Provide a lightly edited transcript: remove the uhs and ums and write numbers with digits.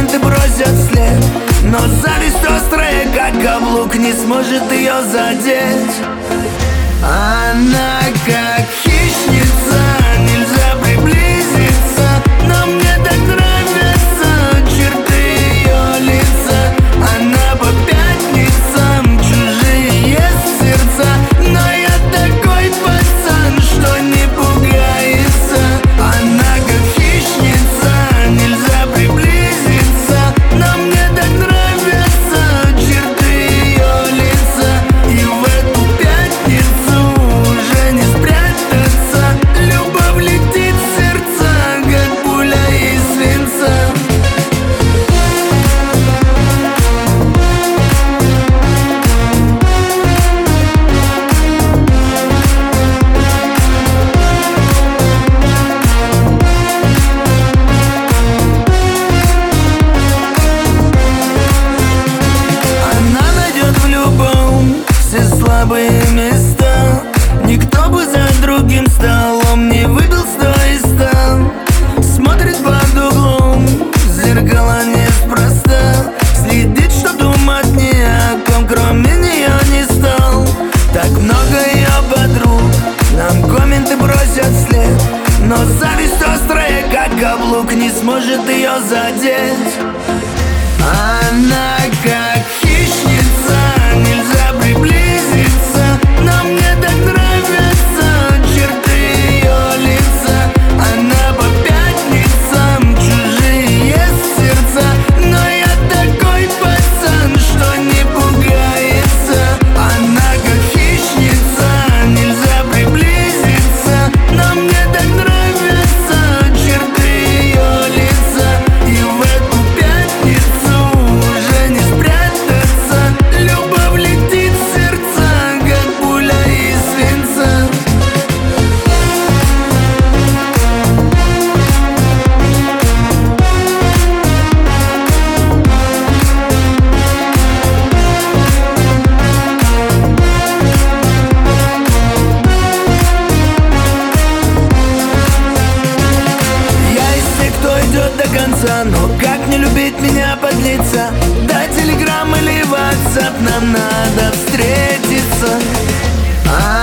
коменты бросят вслед, но зависть острая, как каблук, не сможет ее задеть. Она как хищница, нельзя приблизиться, но мне так нравятся черты ее лица. Она по пятницам, чужие сердца, но я такой пацан, что не пугается. Она как хищница, нельзя приблизиться, но мне так нравятся черты ее лица. И в эту пятницу уже не спрятаться, любовь летит в сердца, как пуля из свинца. Она найдет в любом все слабые места. Никто бы за другим столом не выбил 100 из 100. Смотрит под углом, зеркало неспроста. Следит, чтоб думать ни о ком, кроме нее не стал. Так много ее подруг, нам коменты бросят вслед, но зависть острая, как каблук, не сможет ее задеть. Она как хищница, нельзя приблизиться, но мне так нравятся черты ее лица. Она по пятницам, чужие сердца, но я такой пацан, что не пугается. Она как хищница, нельзя приблизиться, но мне так нравятся черты ее лица. И в эту пятницу уже не спрятаться, любовь летит в сердца, как пуля из свинца. Я из тех, кто идет до конца, но как не любить меня, подлиться? Дай телеграм или ватсап, нам надо встретиться.